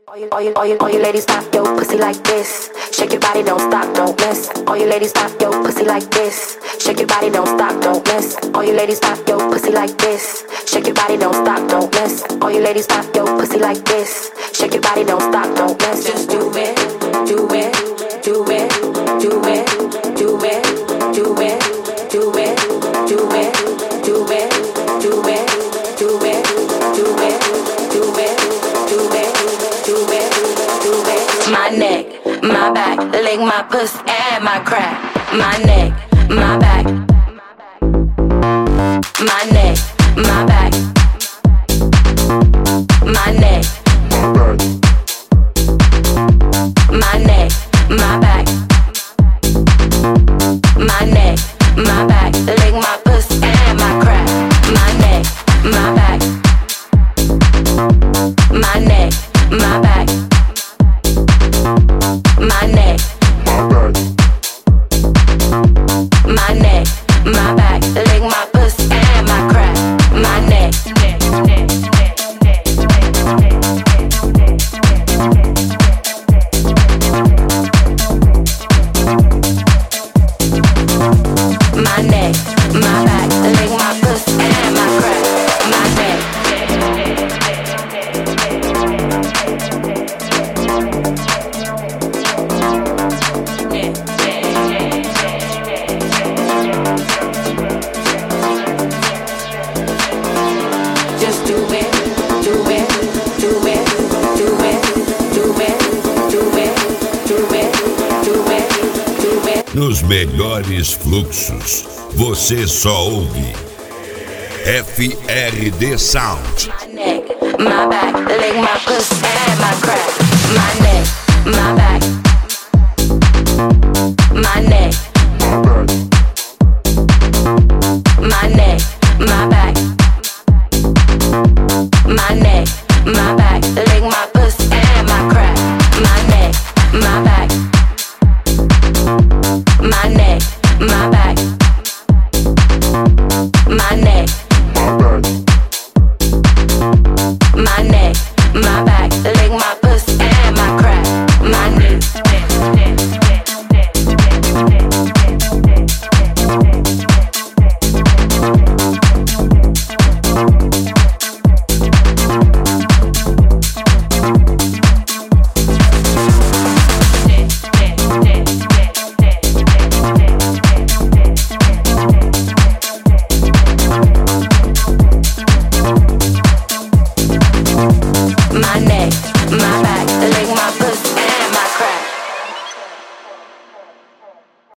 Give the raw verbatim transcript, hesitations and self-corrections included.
All you, all you, all you, all you ladies pop your pussy like this. Shake your body, don't stop, don't miss. All you ladies pop your pussy like this. Shake your body, don't stop, don't miss. All you ladies pop your pussy like this. Shake your body, don't stop, don't miss. All you ladies pop your pussy like this. Shake your body, don't stop, don't miss. Just do it, do it, do it, do it, do it, do it, do it, do it, do it, do it, do it, do it, do it, do it, do it, do it. My neck, my back, lick my pussy and my crack. My neck, my back, my neck, my back, my neck, my neck, my back, my neck, my back, lick my pussy and my crack. My neck, my back, my neck, my back, my neck, my neck, my back, lick my pussy and my crack. My neck, my neck, my back, lick my pussy and my crack. My neck. Just do it, do it, do it, do it, do it, do it, do it, do it, do it. Nos melhores fluxos, você só ouve F R D Sound. My neck, my back, lick my pussy and my